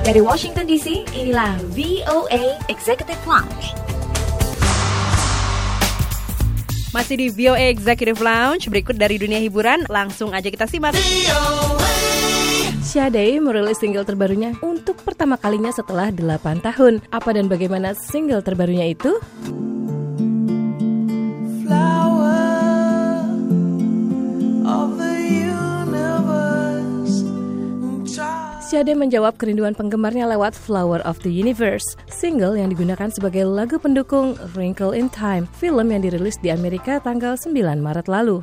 Dari Washington DC, inilah VOA Executive Lounge. Masih di VOA Executive Lounge, berikut dari dunia hiburan, langsung aja kita simak. Sade merilis single terbarunya untuk pertama kalinya setelah 8 tahun. Apa dan bagaimana single terbarunya itu? Sade menjawab kerinduan penggemarnya lewat Flower of the Universe, single yang digunakan sebagai lagu pendukung Wrinkle in Time, film yang dirilis di Amerika tanggal 9 Maret lalu.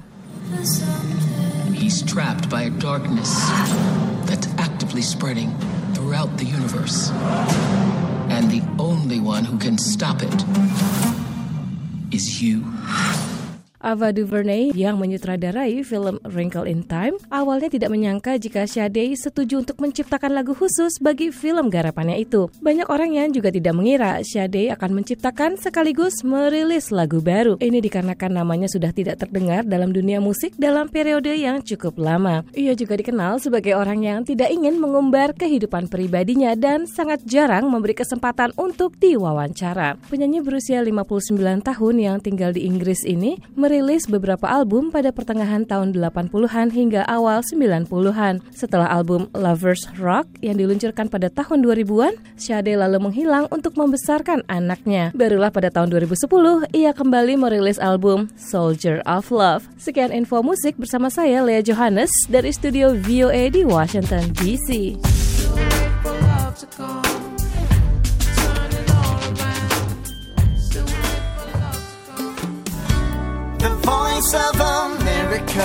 He's trapped by a darkness that's actively spreading throughout the universe. And the only one who can stop it is you. Ava DuVernay yang menyutradarai film Wrinkle in Time awalnya tidak menyangka jika Sade setuju untuk menciptakan lagu khusus bagi film garapannya itu. Banyak orang yang juga tidak mengira Sade akan menciptakan sekaligus merilis lagu baru. Ini dikarenakan namanya sudah tidak terdengar dalam dunia musik dalam periode yang cukup lama. Ia juga dikenal sebagai orang yang tidak ingin mengumbar kehidupan pribadinya dan sangat jarang memberi kesempatan untuk diwawancara. Penyanyi berusia 59 tahun yang tinggal di Inggris ini merilis beberapa album pada pertengahan tahun 80-an hingga awal 90-an. Setelah album Lovers Rock yang diluncurkan pada tahun 2000-an, Sade lalu menghilang untuk membesarkan anaknya. Barulah pada tahun 2010, ia kembali merilis album Soldier of Love. Sekian info musik bersama saya, Lea Johannes, dari studio VOA di Washington, D.C. The Voice of America.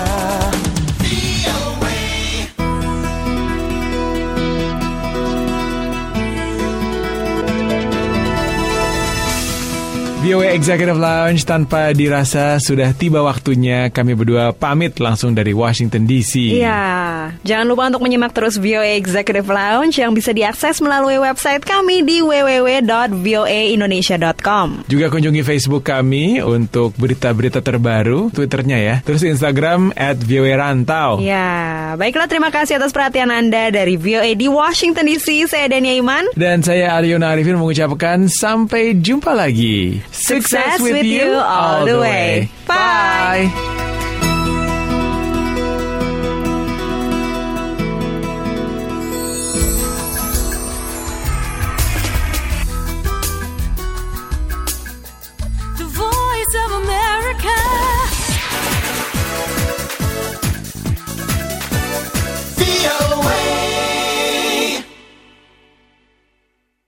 VOA Executive Lounge, tanpa dirasa sudah tiba waktunya kami berdua pamit langsung dari Washington DC. Iya, jangan lupa untuk menyimak terus VOA Executive Lounge yang bisa diakses melalui website kami di www.voaindonesia.com. Juga kunjungi Facebook kami untuk berita-berita terbaru, Twitternya ya, terus Instagram @voarantau. Ya, baiklah, terima kasih atas perhatian Anda. Dari VOA di Washington DC, saya Dania Iman. Dan saya Aliona Arifin mengucapkan sampai jumpa lagi. Success with you all the way. Bye.